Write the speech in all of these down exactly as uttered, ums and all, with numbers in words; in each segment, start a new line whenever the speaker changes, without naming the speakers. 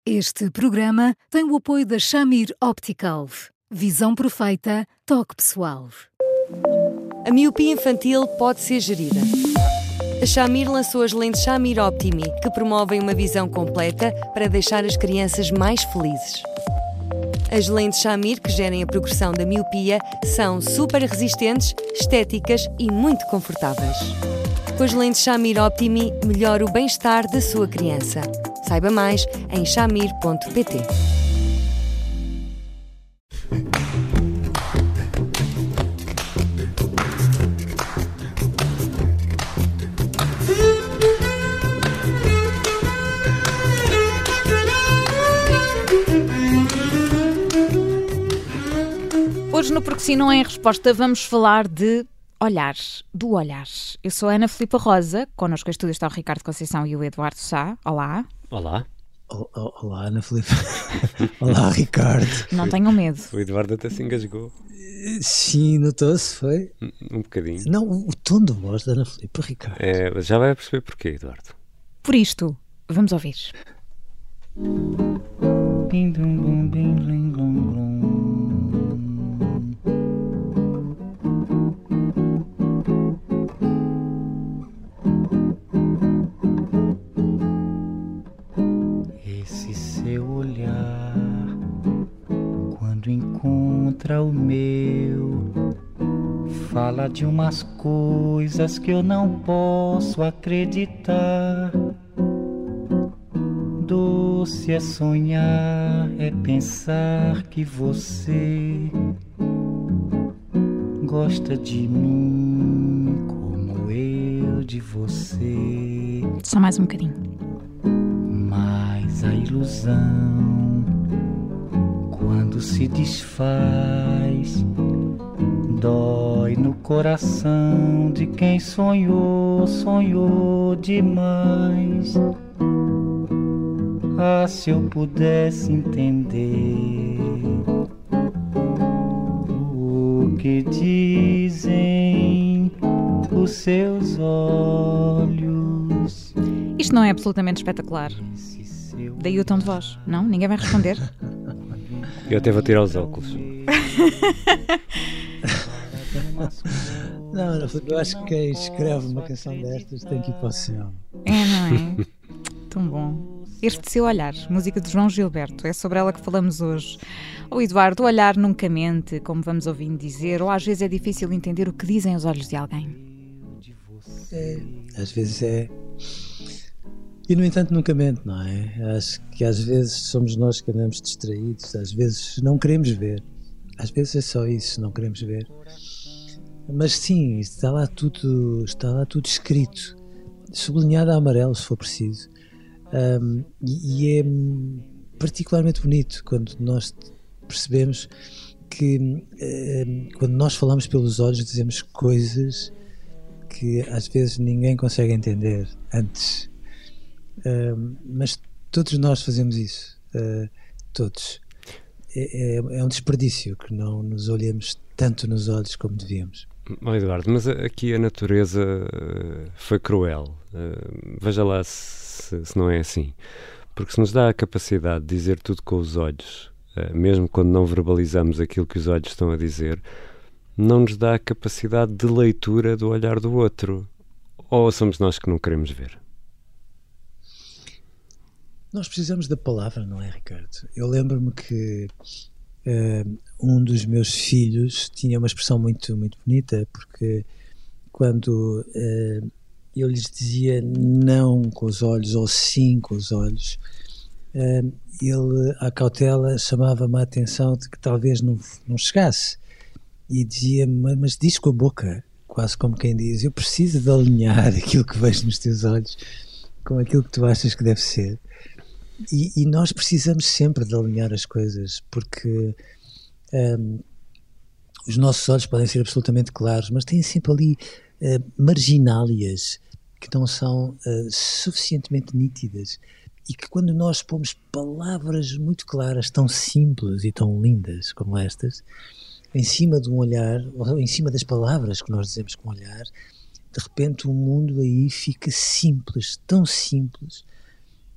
Este programa tem o apoio da Shamir Optical. Visão perfeita, toque pessoal.
A miopia infantil pode ser gerida. A Shamir lançou as lentes Shamir Optimi, que promovem uma visão completa para deixar as crianças mais felizes. As lentes Shamir, que gerem a progressão da miopia, são super resistentes, estéticas e muito confortáveis. Com as lentes Shamir Optimi, melhora o bem-estar da sua criança. Saiba mais em shamir ponto pt.
Hoje no Porque Sim Não é em Resposta vamos falar de olhar, do olhar. Eu sou a Ana Filipa Rosa, connosco em estúdio está o Ricardo Conceição e o Eduardo Sá. Olá.
Olá.
Olá, Ana Filipa. Olá, Ricardo.
Não tenham medo.
O Eduardo até se engasgou.
Sim, notou-se, foi?
Um, um bocadinho.
Não, o, o tom de voz da Ana Filipa, Ricardo.
É, já vai perceber porquê, Eduardo.
Por isto, vamos ouvir.
Esse seu olhar, quando encontra o meu, fala de umas coisas que eu não posso acreditar. Doce é sonhar, é pensar que você gosta de mim como eu de você.
Só mais um bocadinho.
Mas a ilusão, quando se desfaz, dói no coração de quem sonhou, sonhou demais. Ah, se eu pudesse entender o que dizem os seus olhos.
Isto não é absolutamente espetacular. Daí o tom de voz, não? Ninguém vai responder?
Eu até vou tirar os óculos.
Não, Ana Filipa, eu acho que quem escreve uma canção destas tem que ir para o céu.
É, não é? Tão bom. Este Seu Olhar, música de João Gilberto, é sobre ela que falamos hoje. O Eduardo, o olhar nunca mente, como vamos ouvindo dizer, ou às vezes é difícil entender o que dizem os olhos de alguém.
É, às vezes é. E no entanto nunca mente, não é? Acho que às vezes somos nós que andamos distraídos, às vezes não queremos ver, às vezes é só isso, não queremos ver. Mas sim, está lá tudo, está lá tudo escrito, sublinhado a amarelo se for preciso. Um, e, e é particularmente bonito quando nós percebemos que um, quando nós falamos pelos olhos dizemos coisas que às vezes ninguém consegue entender antes, um, mas todos nós fazemos isso, uh, todos. É, é, é um desperdício que não nos olhemos tanto nos olhos como devíamos.
Oh, Eduardo, mas aqui a natureza foi cruel. Uh, veja lá se Se, se não é assim, porque se nos dá a capacidade de dizer tudo com os olhos, uh, mesmo quando não verbalizamos aquilo que os olhos estão a dizer, não nos dá a capacidade de leitura do olhar do outro, ou somos nós que não queremos ver?
Nós precisamos da palavra, não é, Ricardo? Eu lembro-me que uh, um dos meus filhos tinha uma expressão muito, muito bonita, porque quando uh, eu lhes dizia não com os olhos ou sim com os olhos, uh, ele, à cautela, chamava-me a atenção de que talvez não, não chegasse e dizia-me, mas diz com a boca, quase como quem diz, eu preciso de alinhar aquilo que vejo nos teus olhos com aquilo que tu achas que deve ser. E, e nós precisamos sempre de alinhar as coisas, porque um, os nossos olhos podem ser absolutamente claros, mas têm sempre ali uh, marginálias que não são uh, suficientemente nítidas e que quando nós pomos palavras muito claras, tão simples e tão lindas como estas, em cima de um olhar, ou em cima das palavras que nós dizemos com o olhar, de repente o mundo aí fica simples, tão simples,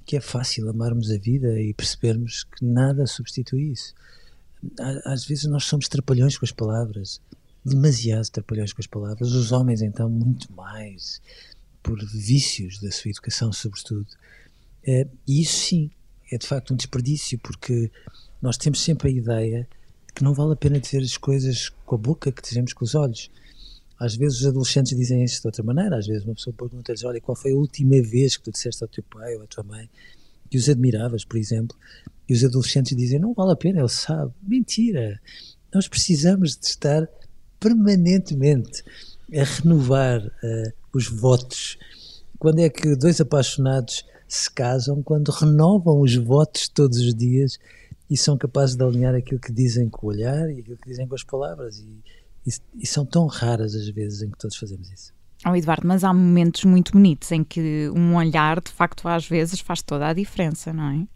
que é fácil amarmos a vida e percebermos que nada substitui isso. Às vezes nós somos trapalhões com as palavras, demasiado trapalhões com as palavras, os homens então muito mais, por vícios da sua educação sobretudo. E isso sim, é de facto um desperdício, porque nós temos sempre a ideia de que não vale a pena dizer as coisas com a boca que dizemos com os olhos. Às vezes os adolescentes dizem isso de outra maneira, às vezes uma pessoa pergunta-lhes, olha, qual foi a última vez que tu disseste ao teu pai ou à tua mãe que os admiravas, por exemplo, e os adolescentes dizem, não vale a pena, ele sabe. Mentira! Nós precisamos de estar permanentemente a renovar uh, os votos. Quando é que dois apaixonados se casam? Quando renovam os votos todos os dias e são capazes de alinhar aquilo que dizem com o olhar e aquilo que dizem com as palavras. E, e, e são tão raras as vezes em que todos fazemos isso.
Oh, Eduardo, mas há momentos muito bonitos em que um olhar, de facto, às vezes faz toda a diferença, não é?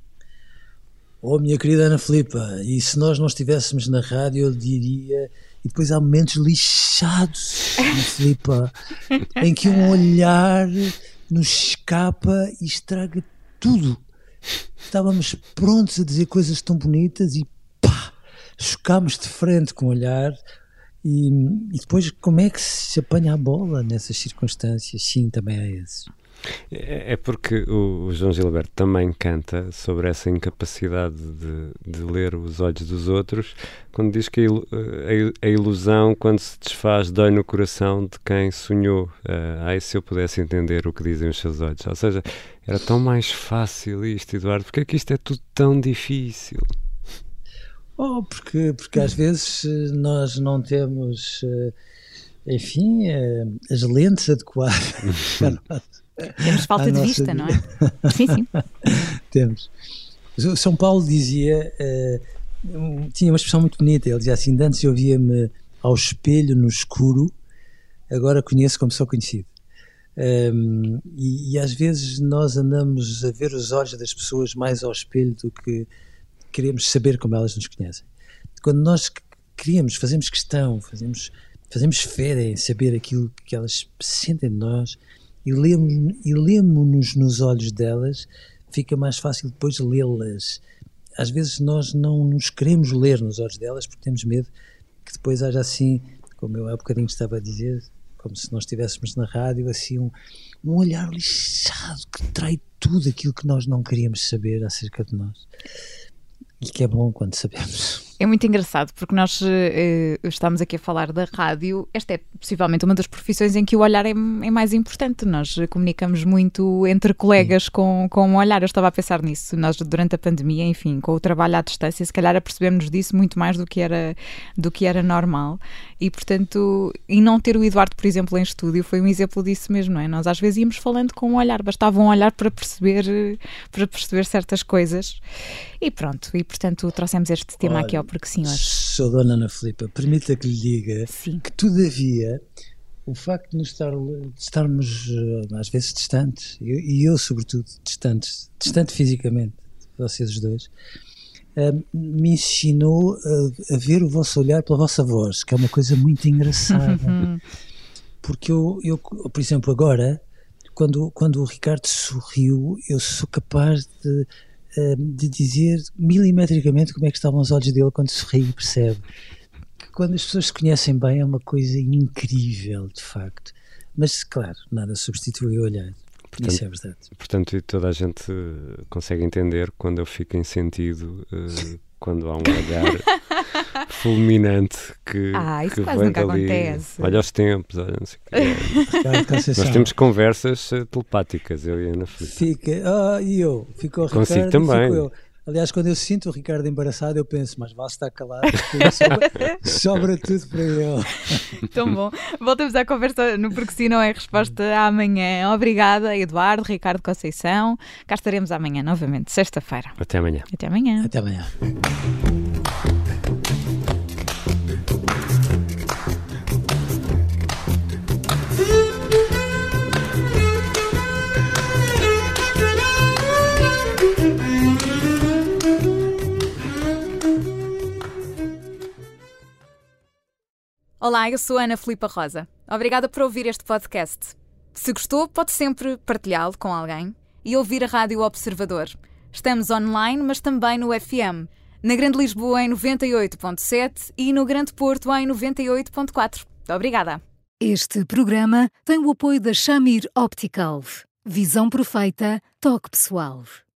Oh, minha querida Ana Filipa, e se nós não estivéssemos na rádio, eu diria... E depois há momentos lixados, Ana Filipa, em que um olhar nos escapa e estraga tudo. Estávamos prontos a dizer coisas tão bonitas e pá, chocámos de frente com o olhar. E, e depois como é que se apanha a bola nessas circunstâncias? Sim, também há esses.
É, é porque o, o João Gilberto também canta sobre essa incapacidade de, de ler os olhos dos outros, quando diz que a, il, a, a ilusão, quando se desfaz, dói no coração de quem sonhou. Uh, ai, se eu pudesse entender o que dizem os seus olhos. Ou seja, era tão mais fácil isto, Eduardo. Porque é que isto é tudo tão difícil?
Oh, porque, porque às vezes nós não temos, enfim, as lentes adequadas.
Temos falta de vista, não é? Sim, sim.
Temos. O São Paulo dizia, uh, tinha uma expressão muito bonita, ele dizia assim, antes eu via-me ao espelho no escuro, agora conheço como sou conhecido. Um, e, e às vezes nós andamos a ver os olhos das pessoas mais ao espelho do que queremos saber como elas nos conhecem. Quando nós queríamos, fazemos questão, fazemos, fazemos fé em saber aquilo que elas sentem de nós e lemos, e lemos-nos nos olhos delas, fica mais fácil depois lê-las. Às vezes nós não nos queremos ler nos olhos delas porque temos medo que depois haja assim, como eu há bocadinho estava a dizer, como se nós estivéssemos na rádio, assim um, um olhar lixado que trai tudo aquilo que nós não queríamos saber acerca de nós. E que é bom quando sabemos.
É muito engraçado, porque nós eh, estamos aqui a falar da rádio. Esta é possivelmente uma das profissões em que o olhar é, é mais importante. Nós comunicamos muito entre colegas com, com o olhar. Eu estava a pensar nisso. Nós, durante a pandemia, enfim, com o trabalho à distância, se calhar apercebemos disso muito mais do que era, do que era normal. E, portanto, e não ter o Eduardo, por exemplo, em estúdio foi um exemplo disso mesmo, não é? Nós às vezes íamos falando com o olhar, bastava um olhar para perceber, para perceber certas coisas. E pronto, e portanto trouxemos este tema Olha, aqui ao Porque Sim hoje.
Sou Dona Ana Filipa, permita que lhe diga Sim. que todavia o facto de, nos estar, de estarmos às vezes distantes, eu, e eu sobretudo distantes, distante fisicamente, vocês os dois, uh, me ensinou a, a ver o vosso olhar pela vossa voz, que é uma coisa muito engraçada. Porque eu, eu, por exemplo, agora, quando, quando o Ricardo sorriu, eu sou capaz de de dizer milimetricamente como é que estavam os olhos dele quando sorri, percebe? Que quando as pessoas se conhecem bem é uma coisa incrível, de facto. Mas, claro, nada substitui o olhar. Portanto, isso é verdade.
Portanto, toda a gente consegue entender quando eu fico em sentido, uh, quando há um olhar fulminante que,
ah, isso
que
quase
vem
nunca
dali.
Acontece.
Olha os tempos, olha não sei o que. Nós temos conversas telepáticas, eu e a Ana Filipa.
Fica, ah, e eu, fico o
Consigo
Ricardo
também.
Fico eu. Aliás, quando eu sinto o Ricardo embaraçado, eu penso, mas vale estar calado, porque sobra, sobra tudo para ele.
Tão bom. Voltamos à conversa no Porque Sim Não É Resposta amanhã. Obrigada, Eduardo, Ricardo Conceição. Cá estaremos amanhã, novamente, sexta-feira.
Até amanhã.
Até amanhã.
Até amanhã.
Olá, eu sou a Ana Filipa Rosa. Obrigada por ouvir este podcast. Se gostou, pode sempre partilhá-lo com alguém e ouvir a Rádio Observador. Estamos online, mas também no F M. Na Grande Lisboa em noventa e oito ponto sete e no Grande Porto em noventa e oito ponto quatro. Muito obrigada.
Este programa tem o apoio da Shamir Optical. Visão perfeita, toque pessoal.